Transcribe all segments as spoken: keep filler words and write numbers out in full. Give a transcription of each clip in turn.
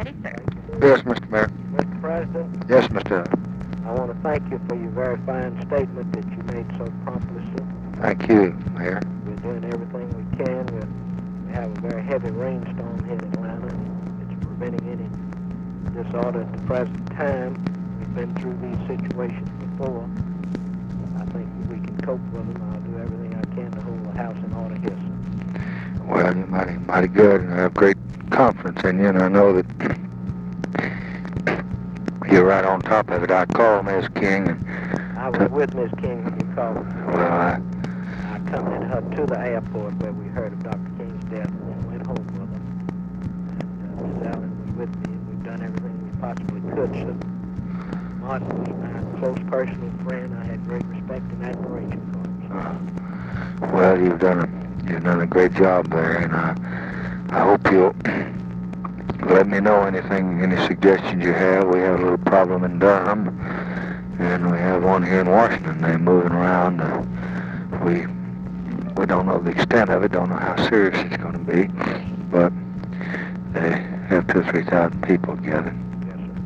ready, sir. Yes, Mister Mayor. Mister President, Yes, Mister I want to thank you for your very fine statement that you made so promptly, sir. Thank you, Mayor. We're doing everything we can. We're, we have a very heavy rainstorm here in Atlanta, and it's preventing any disorder at the present time. We've been through these situations before. I think that we can cope with them. I'll do everything I can to hold the house in order here, sir. Well, you're mighty, mighty good, and I have great confidence in you, and I know that you're right on top of it. I called Miss King, and I was with Miss King when you called me. well, I, I accompanied her to the airport where we heard of Doctor King's death and went home with her. And uh, Miss Allen was with me, and we've done everything we possibly could, sir. Martin was my close personal friend. I had great respect and admiration for him, sir. well, you've done a you've done a great job there, and I I hope you'll let me know anything, any suggestions you have. We have a little problem in Durham, and we have one here in Washington. They're moving around. Uh, we we don't know the extent of it, don't know how serious it's going to be, but they have two or three thousand people gathered. Yes, sir.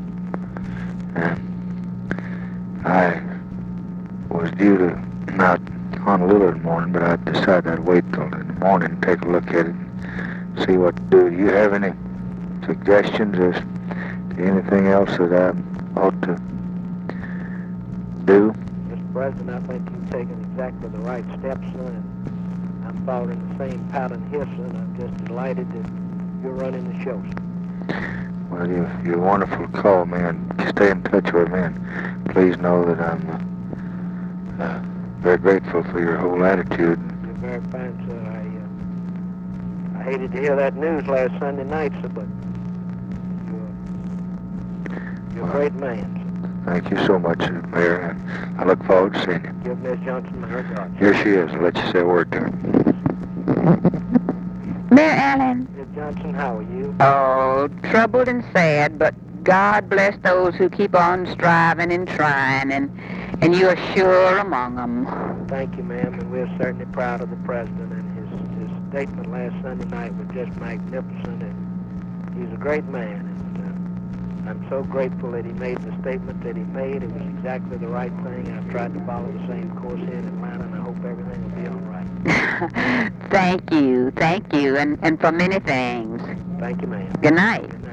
And I was due to out Honolulu in the morning, but I decided I'd wait till in the morning and take a look at it and see what to do. Do you have any suggestions as to anything else that I ought to do? Mister President, I think you've taken exactly the right steps, sir, and I'm following the same pattern here, sir, and I'm just delighted that you're running the show, sir. Well, you, you're wonderful to call me and stay in touch with me, and please know that I'm uh, uh, very grateful for your whole attitude. You're very fine, sir. I, uh, I hated to hear that news last Sunday night, sir, but you're, you're a great man, sir. Thank you so much, Mayor, and I look forward to seeing you. Give Miss Johnson my regards. Here she is. I'll let you say a word to her. Mayor Allen. Miss Johnson, how are you? Oh, troubled and sad, but God bless those who keep on striving and trying, and and you are sure among them. Thank you, ma'am, and we're certainly proud of the President, and his, his statement last Sunday night was just magnificent, and he's a great man, and uh, I'm so grateful that he made the statement that he made. It was exactly the right thing. I've tried to follow the same course here in Atlanta, and I hope everything will be all right. Thank you, thank you, and, and for many things. Thank you, ma'am. Good night. Good night.